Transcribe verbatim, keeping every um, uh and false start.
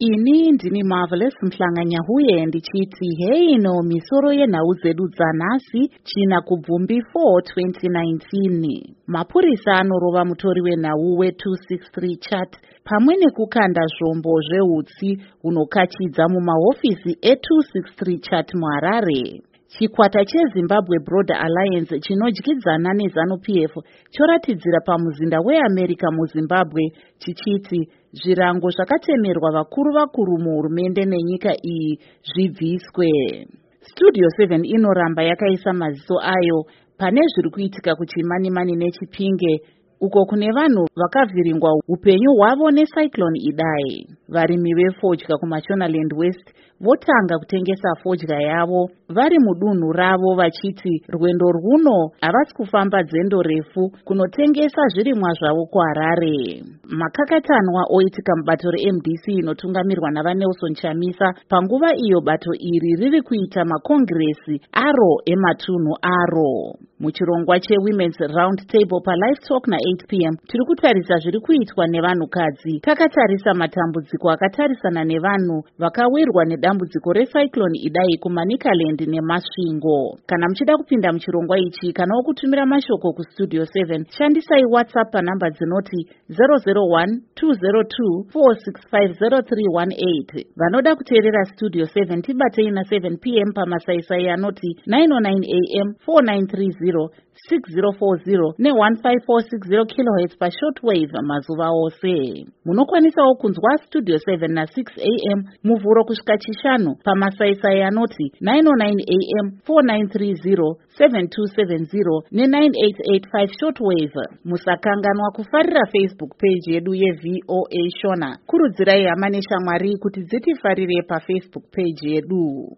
Ini ndini Marvelous Mhlanganyahuye ndichiti hei no misoro yenhau dzedu dzanhasi china kubvumbi four twenty nineteen. Mapurisa anorova mutori wenhau we two sixty-three chat pamwe nekukanda zvombo zveutsi hunokachidza mumahofisi e two sixty-three chat muHarare. Chikwata cheZimbabwe Broader Alliance chinodyidzana neZanu-P F choratidzira pamuzinda weAmerica muZimbabwe chichiti zvirango zvakatemerwa vakuru vakuru muhurumende nenyika iyi zvibviswe. Studio seven inoramba yakaisa maziso ayo pane zviri kuitika kuChimanimani neChipinge uko kune vanhu vakavhiringwa upenyu hwavo necyclone Idai. Varimi vefodya kuMashonaland West votanga kutengesa fodya yavo vari mudunhu ravo vachiti rwendo rwuno havasi kufamba dzendo refu kunotengesa zvirimwa zvavo kuHarare. Makakatanwa oitika mubato reM D C inotungamirwa navaNelson Chamisa panguva iyo bato iri riri kuita makongiresi aro ematunhu aro. Muchirongwa cheWomen's Round Table paLive Talk na-eight p m tiri kutarisa zviri kuitwa nevanhukadzi. Takatarisa matambudziko akatarisana nevanhu vakawirwa nedambudziko recyclone Idai kuManicaland neMasvingo. Kana muchida kupinda muchirongwa ichi kana kutumira mashoko kuStudio seven shandisai WhatsApp panhamba dzinoti zero zero one two zero two four six five zero three one eight. Vanoda kuteerera Studio seven tibatei na seven p m pamasaisai anoti nine oh nine a m four nine three zero six zero four zero ne one five four six zero kilohertz pashortwave mazuva ose. Munokwanisawo kunzwa Studio seven na six a m muvhuro kusvika chishanu pamasaisai anoti nine oh nine a m four nine three zero seven two seven zero ne nine eight eight five shortwave. Musakanganwa kufarira Facebook page yedu yeV O A Shona. Kurudzirai hama neshamwari kuti dzitifarire paFacebook page yedu.